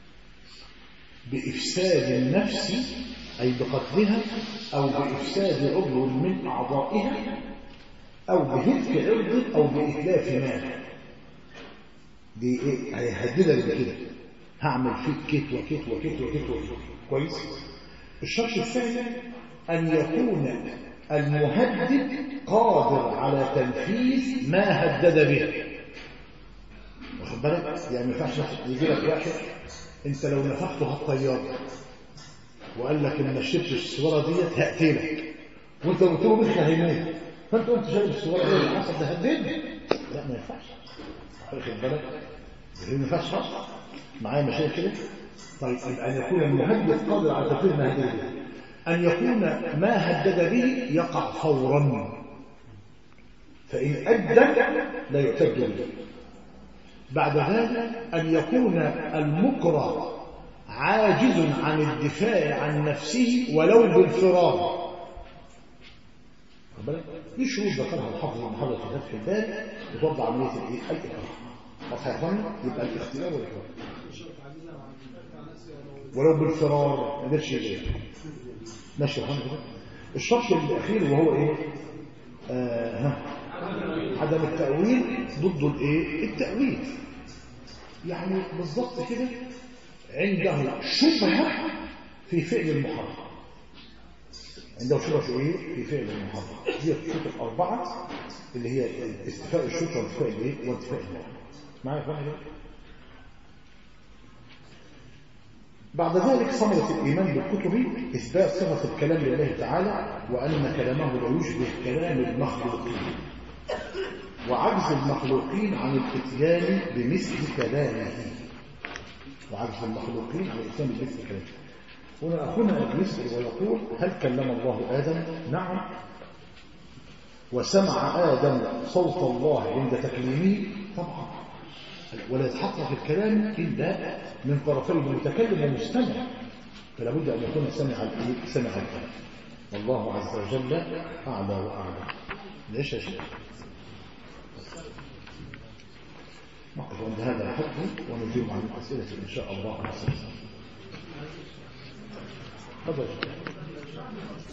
بإفساد النفس أي بقتلها أو بإفساد عضو من أعضائها أو بهتك عرض أو بإتلاف مال. دي إيه؟ هيهددك بكده، هعمل فيك كت وكت وكت وكت وكت. كويس. الشرط الثاني أن يكون المهدد قادر على تنفيذ ما هدد به. واخد بالك؟ يعني ما ينفعش يجي لك واحد انت لو نفخته هالطياره وقال لك ان ما شربتش السواره ديت هقتلك، وانت قلت له مش هيموت، فانت قلت شارب السواره دي اللي حصل ده هددني. لا ما ينفعش. واخد بالك؟ ما ينفعش معايا مشاكل كده. طيب ان يكون المهدد قادر على تنفيذ ما هدد به، ان يكون ما هدد به يقع فورا، فان ادى لا يعتد به. بعد ذلك أن يكون المكره عاجز عن الدفاع عن نفسه ولو بالفرار. دي شروط ذكرها الحافظ بن حجر في فتح الباري بتوضع عملية الايه؟ الإكراه. واضح يا اخوانا؟ يبقى الاختيار والإكراه ولو بالفرار ما قدرش يجي. ماشي يا اخوانا كده. الشرط الأخير وهو ايه؟ آه ها عدم التأويل ضد الايه؟ التأويل. يعني بالضبط كده عنده شبهة في فعل المحرم. عنده شبهة في ايه؟ في فعل المحرم. دي الشروط الأربعة اللي هي استيفاء الشروط وانتفاء الايه؟ وانتفاء المحرم. معايا فاهم؟ بعد ذلك ثمرة الإيمان بالكتب إثبات صفة الكلام لله تعالى وأن كلامه لا يشبه كلام المخلوقين، وعجز المخلوقين عن الاتيان بمثل كلامه. وعجز المخلوقين عن الاتيان بمثل كلامه. هنا أخونا يسأل ويقول هل كلم الله آدم؟ نعم. وسمع آدم صوت الله عند تكليمه؟ طبعا. ولا يتحقق الكلام إلا من طرفي المتكلم والمستمع، فلا بد أن يكون سمع سمع الكلام. والله عز وجل أعلى وأعلى. ليش يا شيخ؟ نقف عند هذا الحد ونجيب عن الأسئلة إن شاء الله. تفضل.